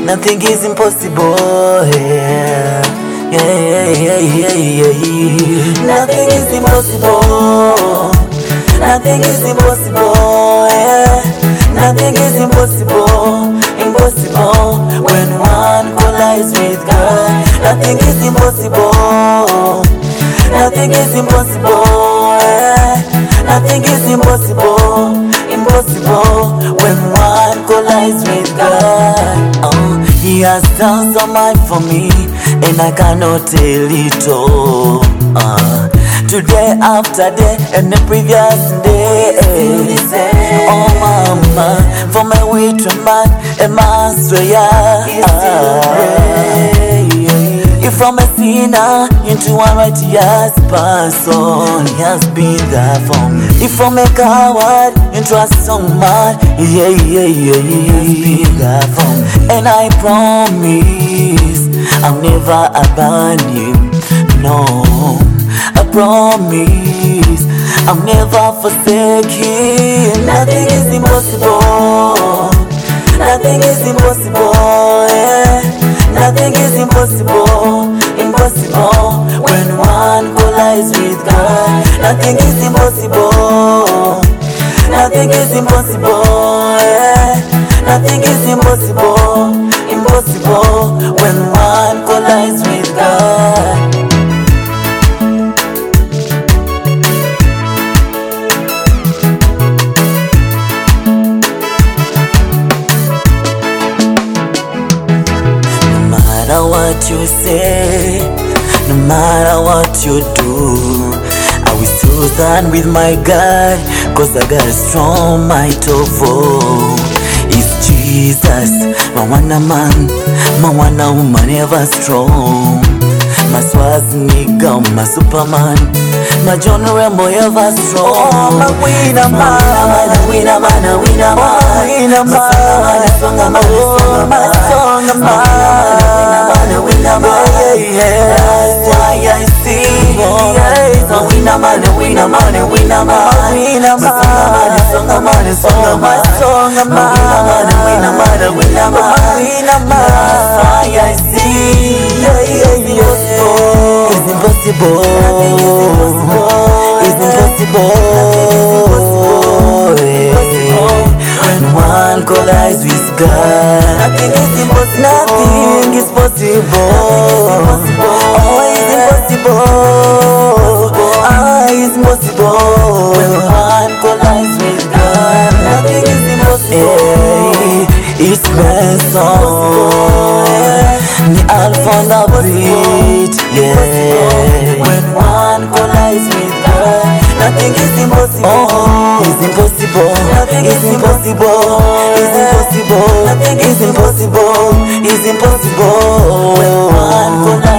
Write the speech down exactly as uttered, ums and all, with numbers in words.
Nothing is impossible. Yeah, yeah, yeah, yeah, yeah, yeah. Nothing is impossible. Nothing is impossible. Yeah. Nothing is impossible. Impossible when one collides with God. Nothing is impossible. Nothing is impossible. Yeah. Nothing is impossible. Impossible when one collides with God. Oh, He has done so much for me, and I cannot tell it all. Uh, today after day and the previous day. Oh mama, for my way to man and master, yeah. If I'm a sinner into a righteous person, He has been there for me. If I'm a coward into a strong man, yeah, yeah, yeah, He has been there for me. And I promise I'll never abandon Him, no. I promise I'll never forsake Him. Nothing is impossible. Nothing is impossible, yeah. Nothing is impossible, impossible when one collides with God. Nothing is impossible. Nothing is impossible, yeah. Nothing is impossible, impossible when one collides with God. No matter what you say, no matter what you do, I will still stand with my God, cause I got a strong might of all. It's Jesus, my wonder man, my wonder woman ever strong. My Swazniga, my Superman, my John Rambo ever strong. Oh, my winner man, my winner man, my winner man, winner man, my song, my song, my song, my winner man, yeah, that's why I sing. A winner man, a winner man, a winner man, winner man, song, man, song, my song, my winner man, a winner man, winner man, that's why I sing. Yeah, yeah, yeah. It's impossible. It's impossible. When one collides with God, nothing is impossible. Nothing is possible. Oh, it's impossible. Ah, it's impossible. When one collides with God, nothing is impossible. It's Benson, the Alpha and Omega, yeah. When one collides with God, nothing is impossible. Oh, it's impossible. Nothing is impossible. It's impossible. Nothing is impossible. It's impossible. When one collides.